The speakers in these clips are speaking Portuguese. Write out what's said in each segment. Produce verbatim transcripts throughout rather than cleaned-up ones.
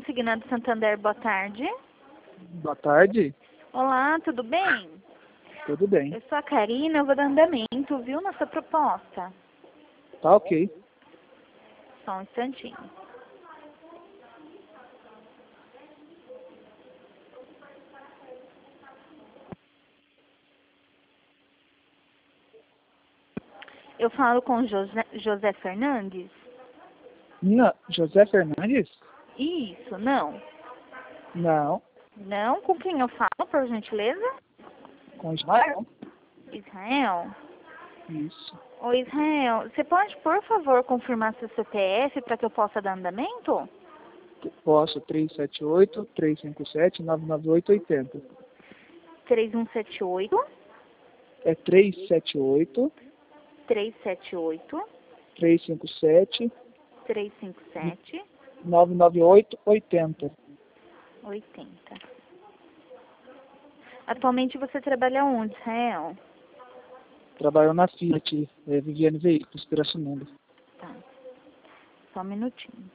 Consignado Santander, boa tarde. Boa tarde. Olá, tudo bem? Tudo bem. Eu sou a Karina, eu vou dar andamento, viu, nossa proposta. Tá ok. Só um instantinho. Eu falo com José, José Fernandes? Não, José Fernandes? Isso, não. Não. Não? Com quem eu falo, por gentileza? Com Ismael? Israel? Isso. Ô Israel, você pode, por favor, confirmar seu C P F para que eu possa dar andamento? Posso, três sete oito, três cinco sete, nove nove oito, oito zero. três um sete oito, É três sete oito, três sete oito, três cinco sete, três cinco sete, nove nove oito, oito zero. oitenta. Atualmente você trabalha onde, Israel? Trabalhou na Fiat, é, Viviane Veículos, Pirassununga. Tá. Só um minutinho.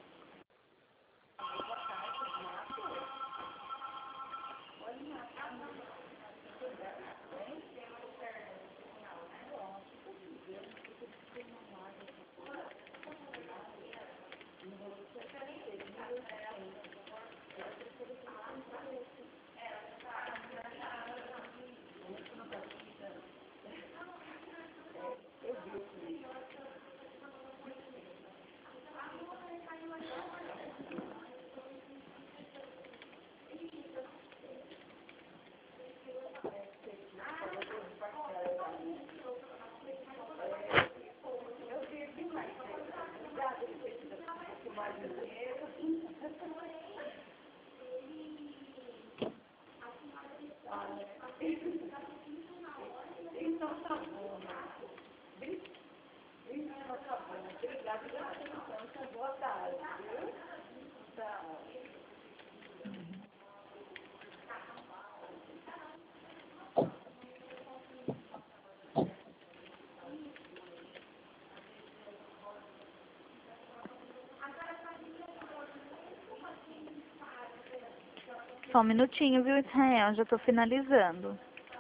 Só um minutinho, viu, Israel? Já estou finalizando.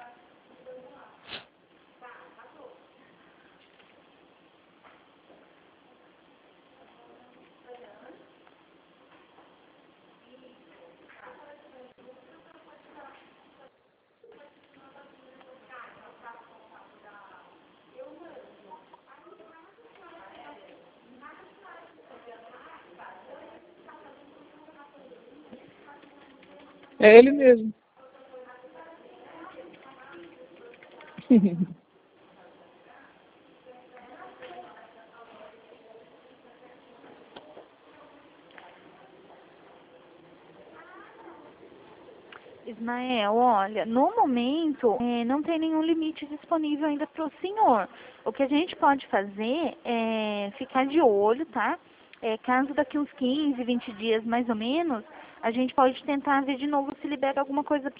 É ele mesmo. Ismael, olha, no momento é, não tem nenhum limite disponível ainda para o senhor. O que a gente pode fazer é ficar de olho, tá? É, caso daqui uns quinze, vinte dias mais ou menos, a gente pode tentar ver de novo se libera alguma coisa para